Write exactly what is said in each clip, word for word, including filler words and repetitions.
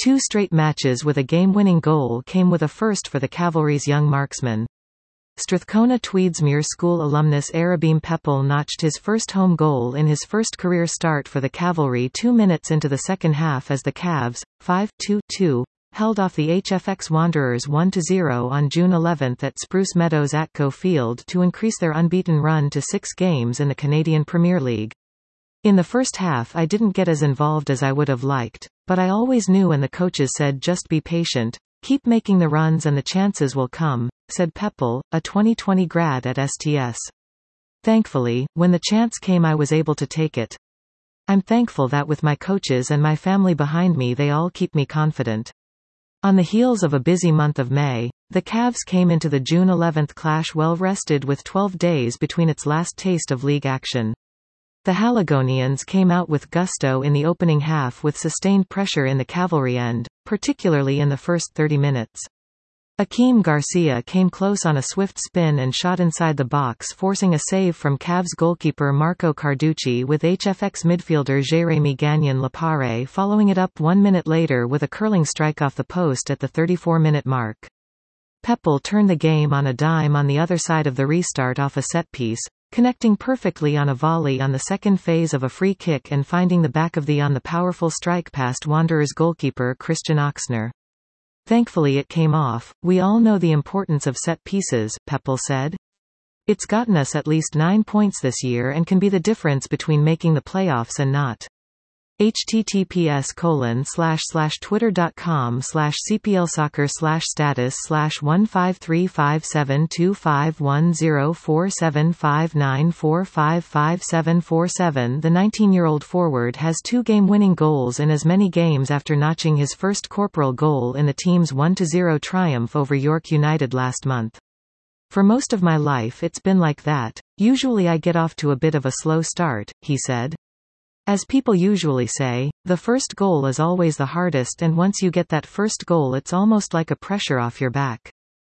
Two straight matches with a game-winning goal came with a first for the Cavalry's young marksman. Strathcona Tweedsmuir School alumnus Arabeem Peppel notched his first home goal in his first career start for the Cavalry two minutes into the second half as the Cavs, five two two, held off the H F X Wanderers one to zero on June eleventh at Spruce Meadows Atco Field to increase their unbeaten run to six games in the Canadian Premier League. In the first half I didn't get as involved as I would have liked, but I always knew and the coaches said just be patient, keep making the runs and the chances will come, said Peppel, a twenty twenty grad at S T S. Thankfully, when the chance came I was able to take it. I'm thankful that with my coaches and my family behind me they all keep me confident. On the heels of a busy month of May, the Cavs came into the June eleventh clash well rested with twelve days between its last taste of league action. The Haligonians came out with gusto in the opening half with sustained pressure in the Cavalry end, particularly in the first thirty minutes. Akeem Garcia came close on a swift spin and shot inside the box forcing a save from Cavs goalkeeper Marco Carducci with H F X midfielder Jérémy Gagnon-Lapare following it up one minute later with a curling strike off the post at the thirty-four minute mark. Peppel turned the game on a dime on the other side of the restart off a set-piece, connecting perfectly on a volley on the second phase of a free kick and finding the back of the on the powerful strike past Wanderers goalkeeper Christian Oxner. Thankfully it came off. We all know the importance of set pieces, Peppel said. It's gotten us at least nine points this year and can be the difference between making the playoffs and not. https colon slash slash twitter dot com slash cplsoccer slash status slash one five three five seven two five one zero four seven five nine four five five seven four seven. The nineteen-year-old forward has two game-winning goals in as many games after notching his first corporal goal in the team's one to zero triumph over York United last month. For most of my life it's been like that. Usually I get off to a bit of a slow start, he said. As people usually say, the first goal is always the hardest and once you get that first goal it's almost like a pressure off your back.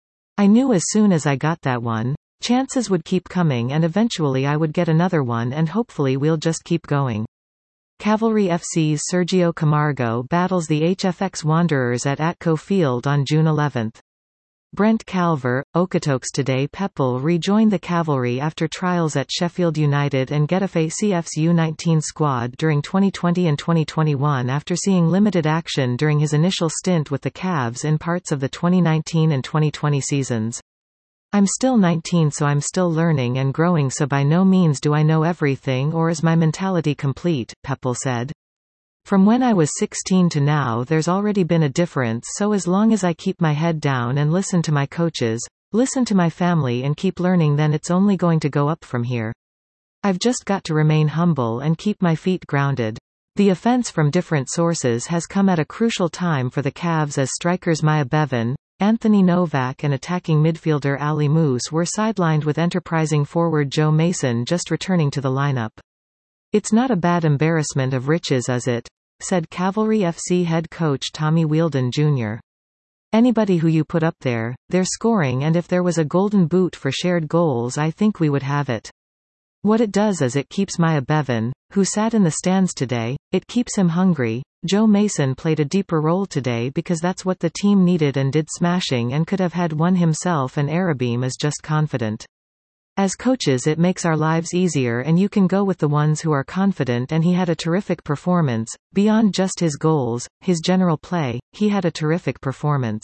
I knew as soon as I got that one, chances would keep coming and eventually I would get another one and hopefully we'll just keep going. Cavalry F C's Sergio Camargo battles the H F X Wanderers at Atco Field on June eleventh. Brent Calver, Okotoks today. Peppel rejoined the Cavalry after trials at Sheffield United and Getafe C F's U nineteen squad during twenty twenty and twenty twenty-one after seeing limited action during his initial stint with the Cavs in parts of the twenty nineteen and twenty twenty seasons. I'm still nineteen so I'm still learning and growing so by no means do I know everything or is my mentality complete, Peppel said. From when I was sixteen to now there's already been a difference so as long as I keep my head down and listen to my coaches, listen to my family and keep learning then it's only going to go up from here. I've just got to remain humble and keep my feet grounded. The offense from different sources has come at a crucial time for the Cavs as strikers Maya Bevan, Anthony Novak and attacking midfielder Ali Moose were sidelined with enterprising forward Joe Mason just returning to the lineup. It's not a bad embarrassment of riches is it? Said Cavalry F C head coach Tommy Wheeldon Junior Anybody who you put up there, they're scoring and if there was a golden boot for shared goals I think we would have it. What it does is it keeps Maya Bevan, who sat in the stands today, it keeps him hungry. Joe Mason played a deeper role today because that's what the team needed and did smashing and could have had one himself and Arabeem is just confident. As coaches it makes our lives easier and you can go with the ones who are confident and he had a terrific performance, beyond just his goals, his general play, he had a terrific performance.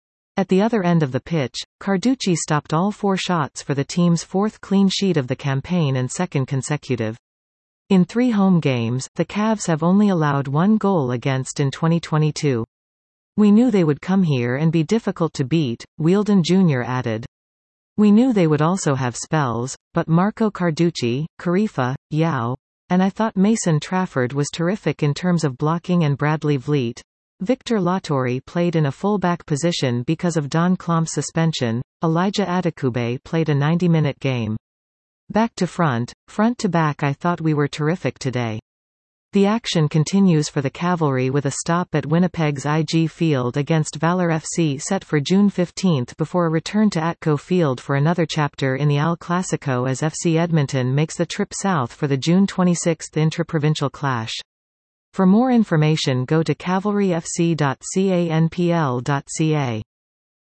At the other end of the pitch, Carducci stopped all four shots for the team's fourth clean sheet of the campaign and second consecutive. In three home games, the Cavs have only allowed one goal against in twenty twenty-two. We knew they would come here and be difficult to beat, Wheeldon Junior added. We knew they would also have spells, but Marco Carducci, Karifa, Yao, and I thought Mason Trafford was terrific in terms of blocking and Bradley Vliet. Victor Latori played in a full-back position because of Don Klomp's suspension. Elijah Adekugbe played a ninety minute game. Back to front, front to back I thought we were terrific today. The action continues for the Cavalry with a stop at Winnipeg's I G Field against Valor F C set for June fifteenth before a return to Atco Field for another chapter in the Al Clasico as F C Edmonton makes the trip south for the June twenty-sixth intra-provincial clash. For more information go to cavalry f c dot canpl dot c a.